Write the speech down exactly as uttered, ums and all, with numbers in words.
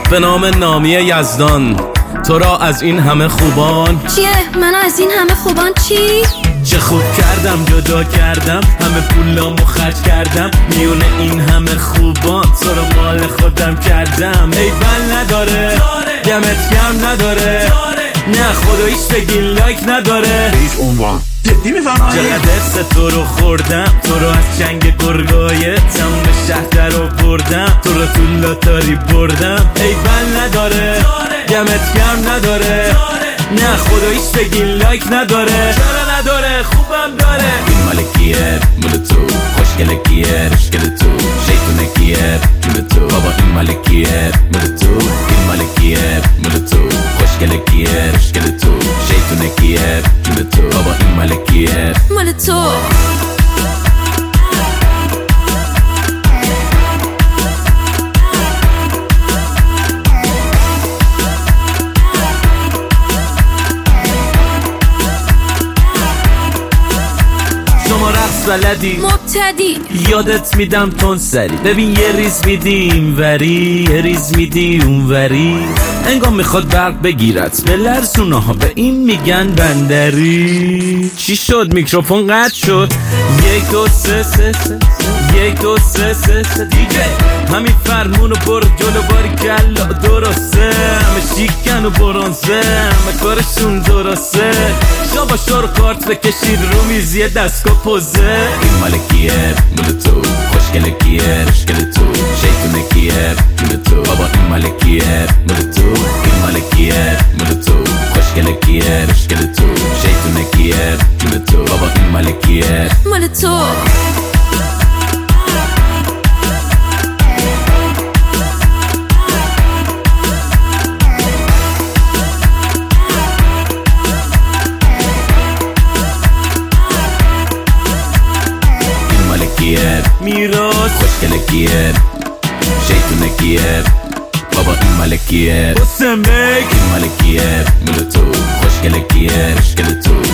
به نام نامی یزدان تو را از این همه خوبان. چیه؟ من از این همه خوبان چی؟ چه خوب کردم جدا کردم، همه پولامو خرج کردم، میونه این همه خوبان تو رو مال خودم کردم. ای بل نداره دمت گرم نداره، نه خداییش بگی لایک نداره. هیچ عنوان جدی میفهمم چقدر ست تو رو خوردم، تو رو از چنگ گرگایه تموم شهر در رو بردم، تو رو تو لاتاری بردم. ای بل نداره دمت گرم نداره، نه خداییش بگی لایک نداره. چرا نداره؟ خوبم داره. این مال کیه؟ مال تو. خوشگله کیه؟ رشگل تو. شیطونه کیه؟ جون تو. بابا این مال کیه؟ مال تو. این مال کیه؟ مال تو. خوشگله کیه؟ رشگل تو. شیطونه کیه؟ جون تو. بابا این مال کیه؟ مال تو. شما رقص بلدی مبتدی یادت میدم تون سری، ببین یه ریز میدی این وری یه ریز میدی اون وری، انگام میخواد برق بگیرت به لرزونه ها، به این میگن بندری. چی شد؟ میکروفون قطع شد. یک دو سه سه سه یک دو سه سه سه دیگه همین فرمونو برو جلو باری کلا درسته، همه شیکن و برانسه، همه کارشون درسته. شابا شور کارت بکشید رو میزیه دستگاه پوزه. این مال کیه؟ مال تو. خوشگله کیه؟ رشگل تو. شیطونه کیه؟ جون تو. بابا این مال کیه؟ مال تو. این مال کیه؟ مال تو. خوشگله کیه؟ رشگل تو. شیطونه کیه؟ جون تو. بابا این مال کیه؟ مال تو. میراث خوشگله کیه؟ شیطونه کیه؟ بابا این مال کیه؟ حسن بک این مال کیه؟ مال تو. خوشگله کیه؟ رشگل تو.